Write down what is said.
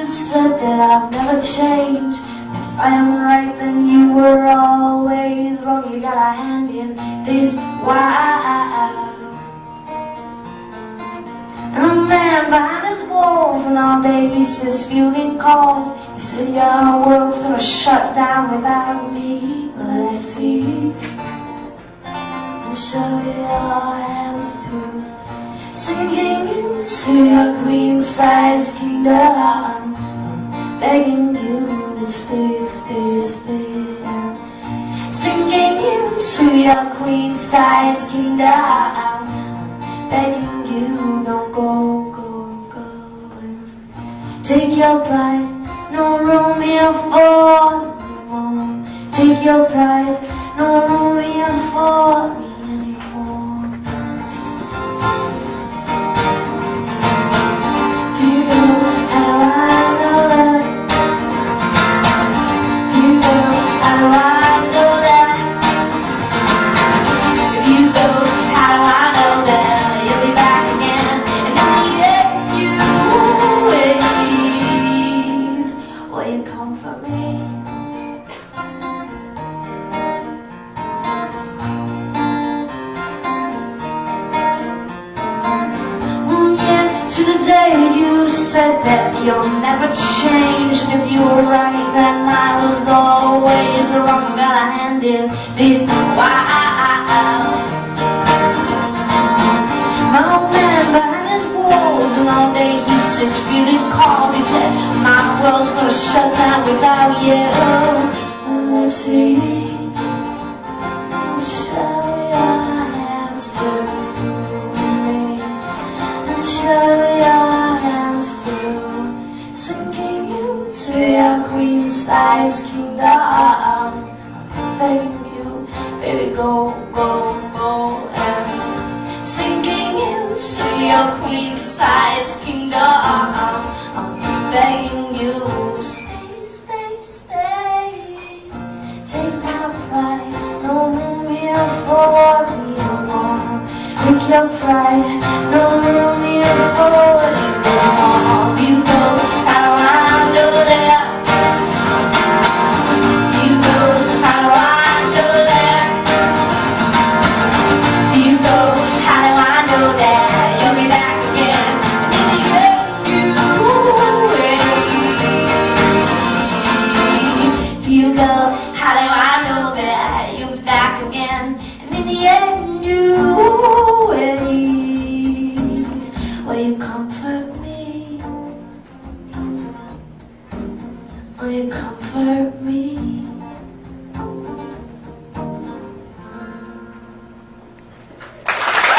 said that I'd never change. If I am right, then you were always wrong. You got a hand in this wild. And a man behind his walls, and all day he says fielding calls. He said your world's gonna shut down without me. Let's see, and show your hands too, sinking into your queen-size kingdom, begging you to stay, stay, stay. Sinking into your queen-size kingdom, begging you don't go, go, go. Take your pride, no room here for me. Take your pride, no room here for me anymore. Do you know how I know that? Do you know how I know that? If you go, how do I know that you'll be back again? And in the end, you ways, will you come for me? To the day you said that you'll never change, and if you were right, then I was always wrong. I got a hand in this wild. My old man behind his walls, and all day he sits fielding calls. He said my world's gonna shut down without you. And let's see, show your hands to me, and show your hands to, sinking into your queen-size kingdom. I'm begging you, baby, go, go, go. And sinking into your queen-size kingdom, I'm begging you, stay, stay, stay. Take my pride, no room here for me anymore. Take your pride, no room here for you anymore. You go, how do I know that? You go, how do I know that? You go, how do I know that you'll be back again? And in the end, you wait. If you go, how do I know that you'll be back again? And in the end, you wait. Will you comfort me? Will you comfort me?